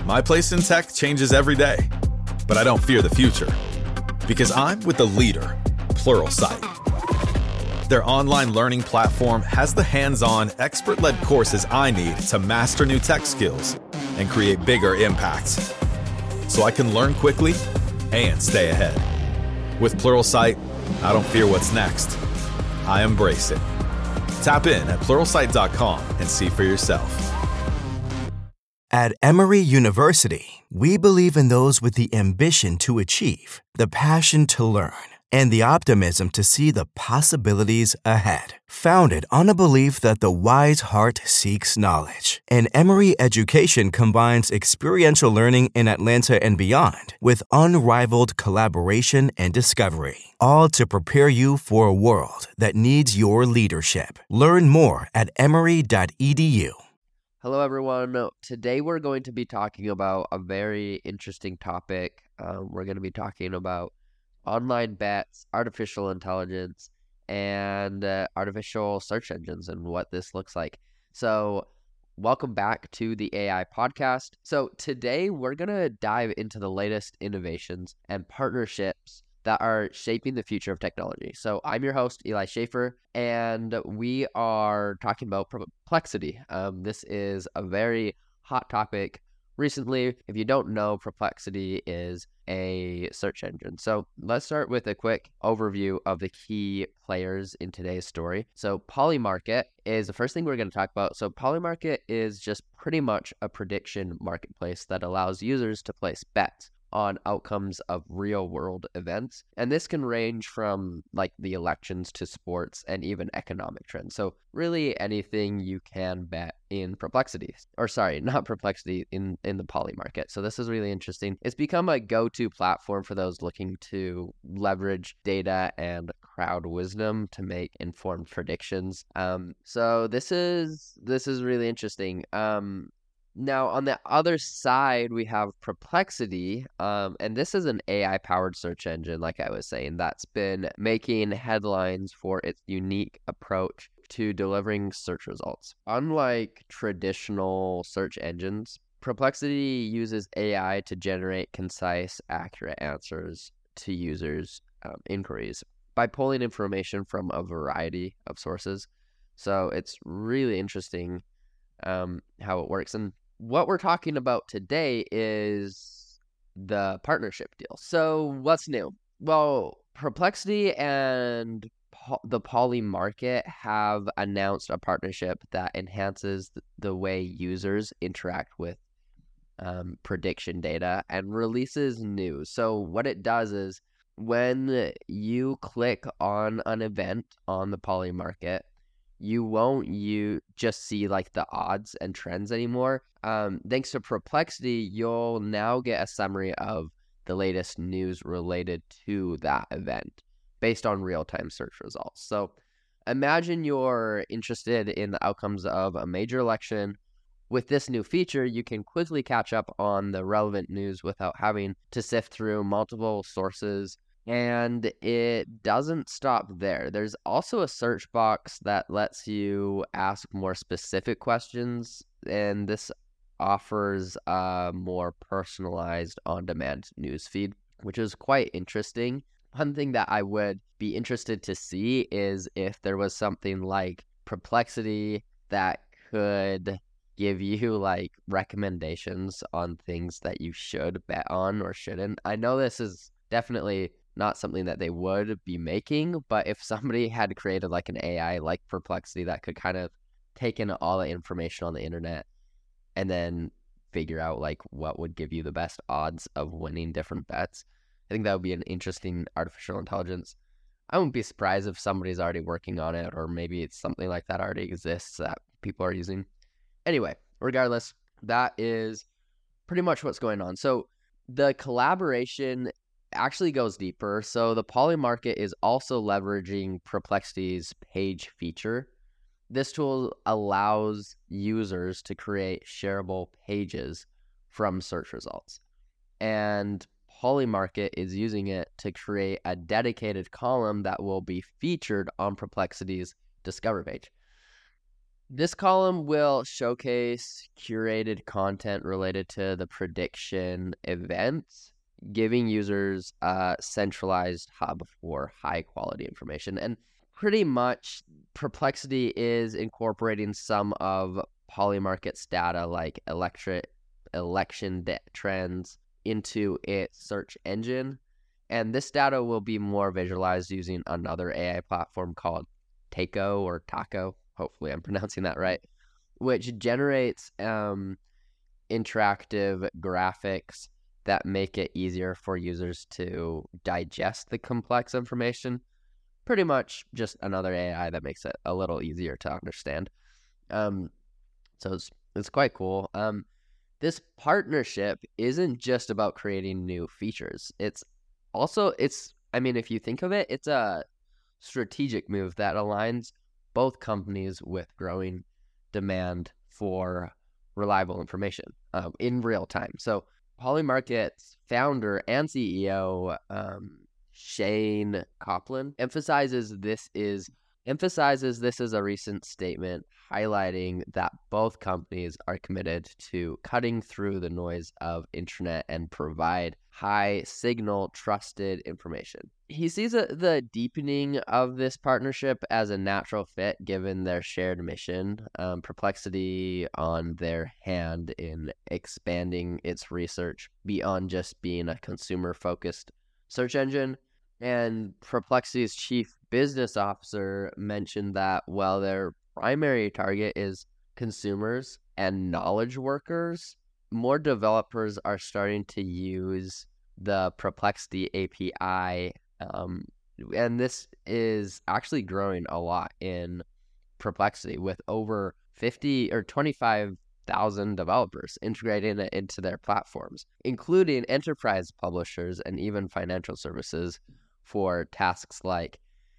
My place in tech changes every day, but I don't fear the future because I'm with the leader, Pluralsight. Their online learning platform has the hands-on, expert-led courses I need to master new tech skills and create bigger impacts, so I can learn quickly and stay ahead. With Pluralsight, I don't fear what's next. I embrace it. Tap in at Pluralsight.com and see for yourself. At Emory University, we believe in those with the ambition to achieve, the passion to learn, and the optimism to see the possibilities ahead. Founded on a belief that the wise heart seeks knowledge, and Emory education combines experiential learning in Atlanta and beyond with unrivaled collaboration and discovery, all to prepare you for a world that needs your leadership. Learn more at emory.edu. Hello, everyone. Today we're going to be talking about a very interesting topic. We're going to be talking about online bets, artificial intelligence, and artificial search engines and what this looks like. So welcome back to the AI podcast. So today we're going to dive into the latest innovations and partnerships that are shaping the future of technology. So I'm your host, Eli Schaefer, and we are talking about Perplexity. This is a very hot topic recently. If you don't know, Perplexity is a search engine. So let's start with a quick overview of the key players in today's story. So Polymarket is the first thing we're going to talk about. So Polymarket is just pretty much a prediction marketplace that allows users to place bets on outcomes of real world events. And this can range from like the elections to sports and even economic trends. So really anything you can bet in Perplexity, or sorry, not Perplexity, in the Polymarket. So this is really interesting. It's become a go-to platform for those looking to leverage data and crowd wisdom to make informed predictions. So this is really interesting. Now, on the other side, we have Perplexity, and this is an AI-powered search engine, like I was saying, that's been making headlines for its unique approach to delivering search results. Unlike traditional search engines, Perplexity uses AI to generate concise, accurate answers to users' inquiries by pulling information from a variety of sources. So it's really interesting how it works. And what we're talking about today is the partnership deal. So what's new? Well, Perplexity and the Polymarket have announced a partnership that enhances the way users interact with prediction data and releases news. So what it does is when you click on an event on the Polymarket, you won't just see like the odds and trends anymore. Thanks to Perplexity, you'll now get a summary of the latest news related to that event based on real-time search results. So imagine you're interested in the outcomes of a major election. With this new feature, you can quickly catch up on the relevant news without having to sift through multiple sources. And it doesn't stop there. There's also a search box that lets you ask more specific questions, and this offers a more personalized on-demand newsfeed, which is quite interesting. One thing that I would be interested to see is if there was something like Perplexity that could give you like recommendations on things that you should bet on or shouldn't. I know this is definitely not something that they would be making, but if somebody had created like an AI like Perplexity that could kind of take in all the information on the internet and then figure out like what would give you the best odds of winning different bets, I think that would be an interesting artificial intelligence. I wouldn't be surprised if somebody's already working on it, or maybe it's something like that already exists that people are using. Anyway, regardless, that is pretty much what's going on. So the collaboration actually goes deeper. So the Polymarket is also leveraging Perplexity's page feature. This tool allows users to create shareable pages from search results. And Polymarket is using it to create a dedicated column that will be featured on Perplexity's Discover page. This column will showcase curated content related to the prediction events, giving users a centralized hub for high quality information. And pretty much Perplexity is incorporating some of Polymarket's data like election trends into its search engine. And this data will be more visualized using another AI platform called Taco or Taco. Hopefully I'm pronouncing that right, which generates interactive graphics that make it easier for users to digest the complex information. Pretty much just another AI that makes it a little easier to understand. So it's quite cool. This partnership isn't just about creating new features. I mean, if you think of it, it's a strategic move that aligns both companies with growing demand for reliable information in real time. So Polymarket's founder and CEO, Shane Copland, emphasizes this is a recent statement highlighting that both companies are committed to cutting through the noise of internet and provide high signal trusted information. He sees the deepening of this partnership as a natural fit given their shared mission. Perplexity on their hand in expanding its research beyond just being a consumer focused search engine. And Perplexity's chief business officer mentioned that while their primary target is consumers and knowledge workers, more developers are starting to use the Perplexity API. And this is actually growing a lot in Perplexity with over 50 or 25,000 developers integrating it into their platforms, including enterprise publishers and even financial services for tasks like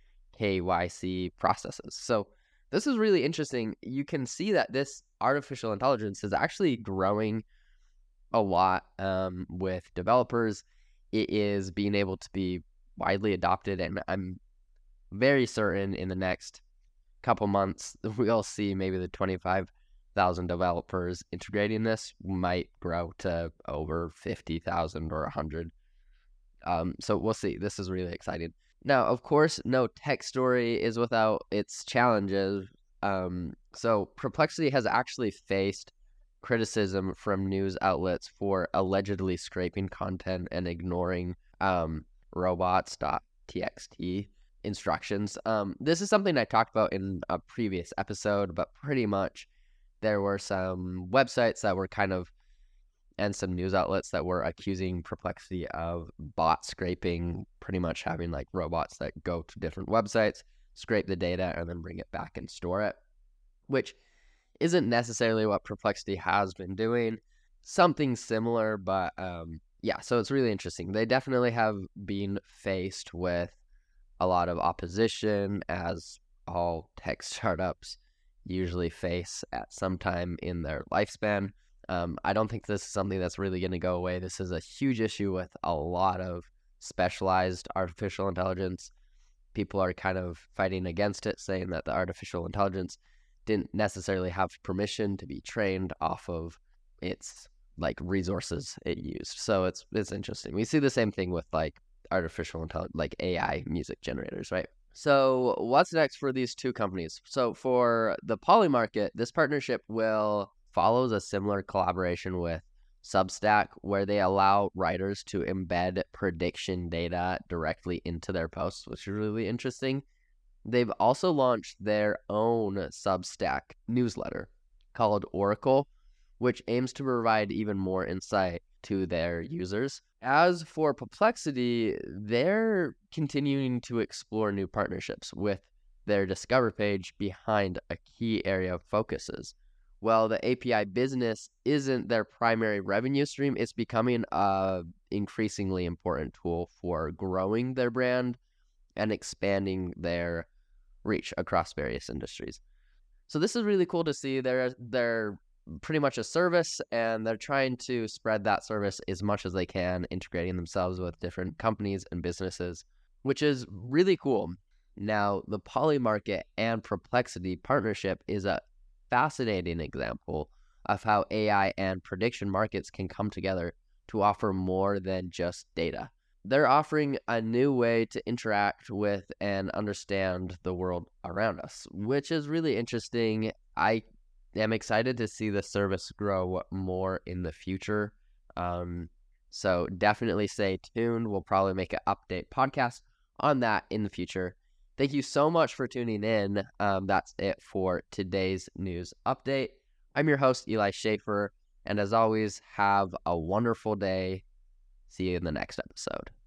KYC processes. So this is really interesting. You can see that this artificial intelligence is actually growing a lot with developers. It is being able to be widely adopted, and I'm very certain in the next couple months we'll see maybe the 25,000 developers integrating this might grow to over 50,000 or 100. So we'll see. This is really exciting. Now, of course, no tech story is without its challenges. So Perplexity has actually faced criticism from news outlets for allegedly scraping content and ignoring robots.txt instructions. This is something I talked about in a previous episode, but pretty much there were some websites that were and some news outlets that were accusing Perplexity of bot scraping, pretty much having like robots that go to different websites, scrape the data, and then bring it back and store it, which isn't necessarily what Perplexity has been doing. Something similar, but so it's really interesting. They definitely have been faced with a lot of opposition, as all tech startups usually face at some time in their lifespan. I don't think this is something that's really going to go away. This is a huge issue with a lot of specialized artificial intelligence. People are kind of fighting against it, saying that the artificial intelligence didn't necessarily have permission to be trained off of its like resources it used. So it's interesting. We see the same thing with like artificial intelligence, like AI music generators, right? So what's next for these two companies? So for the Polymarket, this partnership follows a similar collaboration with Substack, where they allow writers to embed prediction data directly into their posts, which is really interesting. They've also launched their own Substack newsletter called Oracle, which aims to provide even more insight to their users. As for Perplexity, they're continuing to explore new partnerships with their Discover page behind a key area of focuses. Well, the API business isn't their primary revenue stream. It's becoming an increasingly important tool for growing their brand and expanding their reach across various industries. So this is really cool to see. They're pretty much a service, and they're trying to spread that service as much as they can, integrating themselves with different companies and businesses, which is really cool. Now, the Polymarket and Perplexity partnership is a fascinating example of how AI and prediction markets can come together to offer more than just data. They're offering a new way to interact with and understand the world around us, which is really interesting. I am excited to see the service grow more in the future. So definitely stay tuned. We'll probably make an update podcast on that in the future. Thank you so much for tuning in. That's it for today's news update. I'm your host, Eli Schaefer, and as always, have a wonderful day. See you in the next episode.